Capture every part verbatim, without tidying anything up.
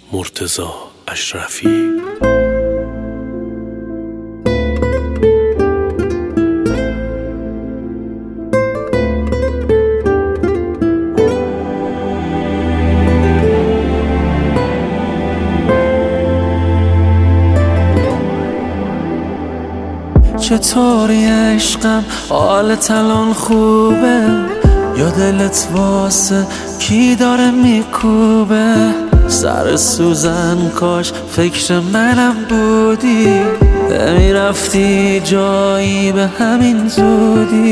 مرتضی اشرفی. چطوری عشقم، حالت الان خوبه یا دلت واسه کی داره میکوبه؟ سر سوزن کاش فکر منم بودی، نمیرفتی جایی به همین زودی.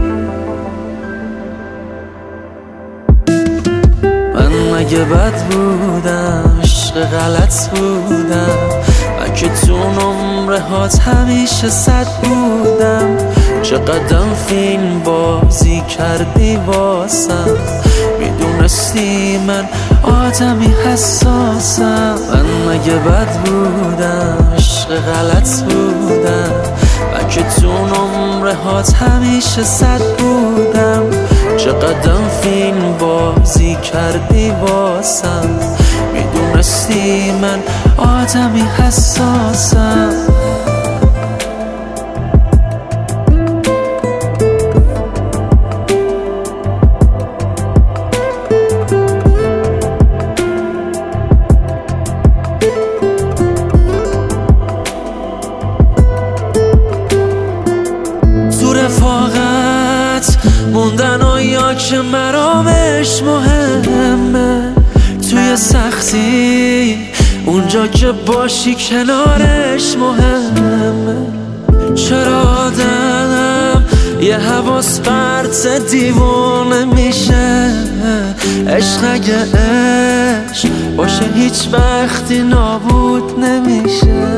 من مگه بد بودم، عشق غلط بودم، من که تو نمره هات همیشه صد بودم. چقدر فیلم بازی کردی واسم، میدونستی من آدمی حساسم. من مگه بد بودم، عشق غلط بودم، من که تو نمره هات همیشه صد بودم. چقدر فیلم بازی کردی واسم، میدونستی من آدمی حساسم. تو رفاقت موندن و یا که مرامش مهمه، توی سختی اونجا که باشی کنارش مهمه. چرا آدم یه حواس پرت دیوونه میشه؟ عشق اگه عشق باشه هیچ وقتی نابود نمیشه.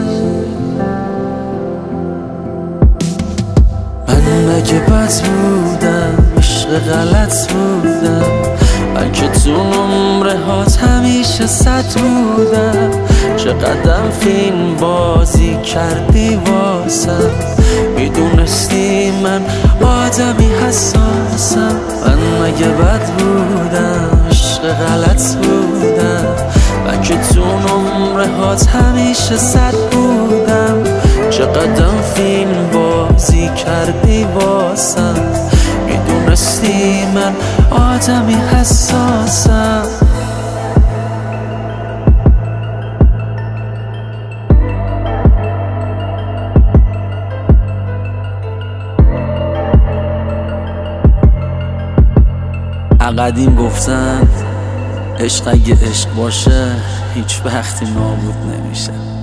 من مگه بد بودم، عشق غلط بودم، من که تو نمره هات همیشه صد بودم. چقدر فیلم بازی کردی واسم، میدونستی من آدمی حساسم. من مگه بد بودم، عشق غلط بودم، من که تو نمره هات همیشه صد بودم. چقدر فیلم بازی کردی واسم، میدونستی من آدمی حساسم. قدیم گفتن عشق اگه عشق باشه هیچ وقتی نابود نمیشه.